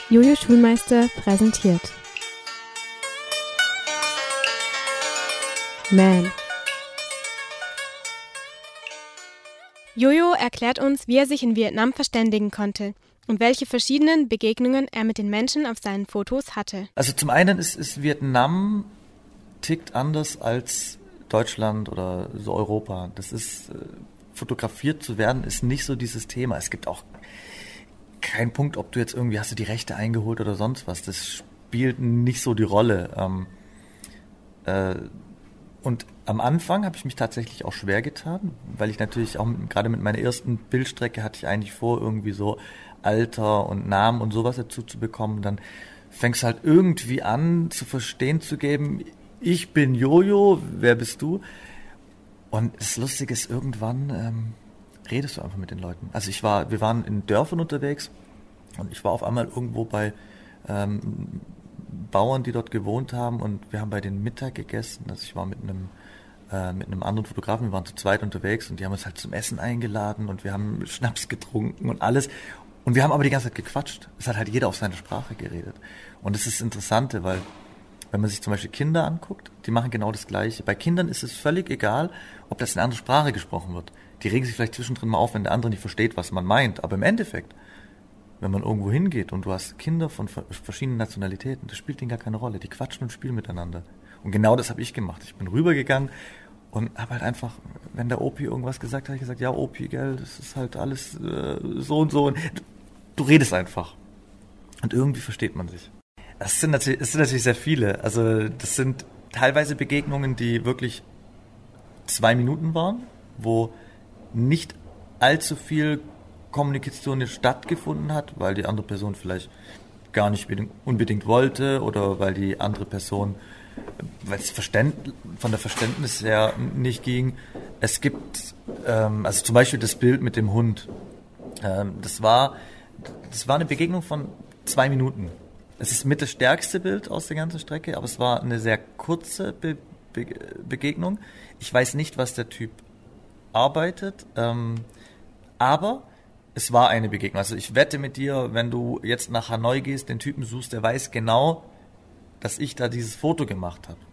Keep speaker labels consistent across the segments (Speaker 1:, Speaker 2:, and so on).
Speaker 1: Jojo Schulmeister präsentiert Man. Jojo erklärt uns, wie er sich in Vietnam verständigen konnte und welche verschiedenen Begegnungen er mit den Menschen auf seinen Fotos hatte.
Speaker 2: Also zum einen ist Vietnam tickt anders als Deutschland oder so Europa. Das ist, fotografiert zu werden, ist nicht so dieses Thema. Es gibt auch keinen Punkt, ob du jetzt irgendwie hast du die Rechte eingeholt oder sonst was. Das spielt nicht so die Rolle. Und am Anfang habe ich mich tatsächlich auch schwer getan, weil ich natürlich auch gerade mit meiner ersten Bildstrecke hatte ich eigentlich vor, irgendwie so Alter und Namen und sowas dazu zu bekommen. Dann fängst du halt irgendwie an zu verstehen zu geben, ich bin Jojo, wer bist du? Und das Lustige ist, irgendwann redest du einfach mit den Leuten. Also wir waren in Dörfern unterwegs und ich war auf einmal irgendwo bei Bauern, die dort gewohnt haben und wir haben bei denen Mittag gegessen. Also ich war mit einem anderen Fotografen, wir waren zu zweit unterwegs und die haben uns halt zum Essen eingeladen und wir haben Schnaps getrunken und alles. Und wir haben aber die ganze Zeit gequatscht. Es hat halt jeder auf seine Sprache geredet. Und das ist das Interessante, weil wenn man sich zum Beispiel Kinder anguckt, die machen genau das Gleiche. Bei Kindern ist es völlig egal, ob das in einer anderen Sprache gesprochen wird. Die regen sich vielleicht zwischendrin mal auf, wenn der andere nicht versteht, was man meint. Aber im Endeffekt, wenn man irgendwo hingeht und du hast Kinder von verschiedenen Nationalitäten, das spielt denen gar keine Rolle. Die quatschen und spielen miteinander. Und genau das habe ich gemacht. Ich bin rübergegangen und habe halt einfach, wenn der Opi irgendwas gesagt hat, habe ich gesagt, ja Opi, gell, das ist halt alles so und so. Und du redest einfach. Und irgendwie versteht man sich. Es sind natürlich sehr viele. Also das sind teilweise Begegnungen, die wirklich 2 Minuten waren, wo nicht allzu viel Kommunikation stattgefunden hat, weil die andere Person vielleicht gar nicht unbedingt wollte oder weil die andere Person, weil es von der Verständnis her nicht ging. Es gibt, also zum Beispiel das Bild mit dem Hund. Das war eine Begegnung von 2 Minuten. Es ist mit das stärkste Bild aus der ganzen Strecke, aber es war eine sehr kurze Begegnung. Ich weiß nicht, was der Typ arbeitet, aber es war eine Begegnung. Also ich wette mit dir, wenn du jetzt nach Hanoi gehst, den Typen suchst, der weiß genau, dass ich da dieses Foto gemacht habe.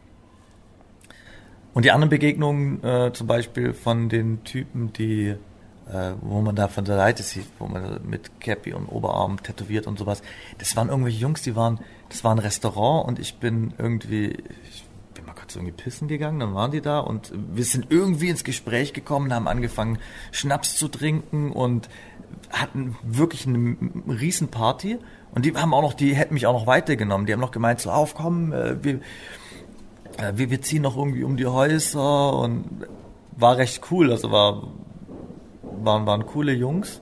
Speaker 2: Und die anderen Begegnungen, zum Beispiel von den Typen, die wo man da von der Seite sieht, wo man mit Cappy und Oberarm tätowiert und sowas. Das waren irgendwelche Jungs, das war ein Restaurant und ich bin mal kurz irgendwie pissen gegangen, dann waren die da und wir sind irgendwie ins Gespräch gekommen, haben angefangen Schnaps zu trinken und hatten wirklich eine riesen Party und die hätten mich auch noch weitergenommen, die haben noch gemeint, so komm, wir ziehen noch irgendwie um die Häuser und war recht cool, also waren coole Jungs.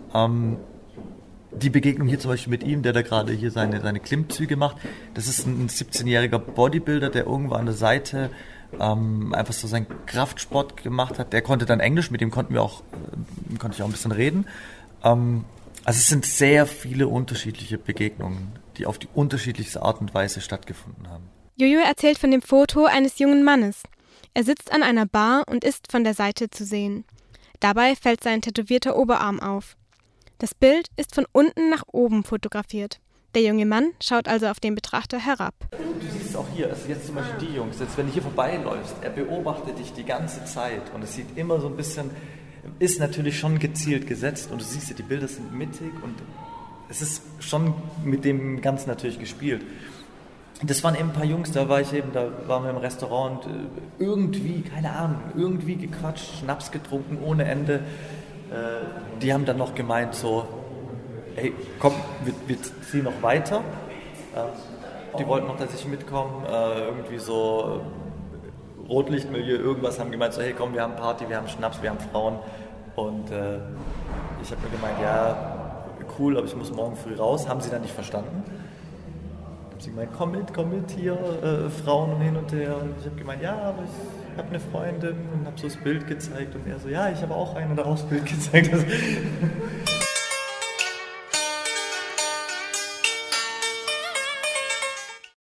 Speaker 2: Die Begegnung hier zum Beispiel mit ihm, der da gerade hier seine Klimmzüge macht, das ist ein 17-jähriger Bodybuilder, der irgendwo an der Seite einfach so seinen Kraftsport gemacht hat. Der konnte dann Englisch, mit dem konnte ich auch ein bisschen reden. Also es sind sehr viele unterschiedliche Begegnungen, die auf die unterschiedlichste Art und Weise stattgefunden haben.
Speaker 1: Jojo erzählt von dem Foto eines jungen Mannes. Er sitzt an einer Bar und ist von der Seite zu sehen. Dabei fällt sein tätowierter Oberarm auf. Das Bild ist von unten nach oben fotografiert. Der junge Mann schaut also auf den Betrachter herab.
Speaker 2: Du siehst es auch hier, also jetzt zum Beispiel die Jungs, jetzt wenn du hier vorbeiläufst, er beobachtet dich die ganze Zeit und es sieht immer so ein bisschen, ist natürlich schon gezielt gesetzt und du siehst ja, die Bilder sind mittig und es ist schon mit dem Ganzen natürlich gespielt. Das waren eben ein paar Jungs, da waren wir im Restaurant und irgendwie, keine Ahnung, irgendwie gequatscht, Schnaps getrunken ohne Ende. Die haben dann noch gemeint so, hey, komm, wir ziehen noch weiter. Die wollten noch, dass ich mitkomme, irgendwie so Rotlichtmilieu, irgendwas, haben gemeint so, hey komm, wir haben Party, wir haben Schnaps, wir haben Frauen. Und ich habe mir gemeint, ja, cool, aber ich muss morgen früh raus. Haben sie dann nicht verstanden? Sie meint, komm mit hier, Frauen und hin und her. Und ich habe gemeint, ja, aber ich habe eine Freundin und habe so das Bild gezeigt. Und er so, ja, ich habe auch eine, und auch das Bild gezeigt.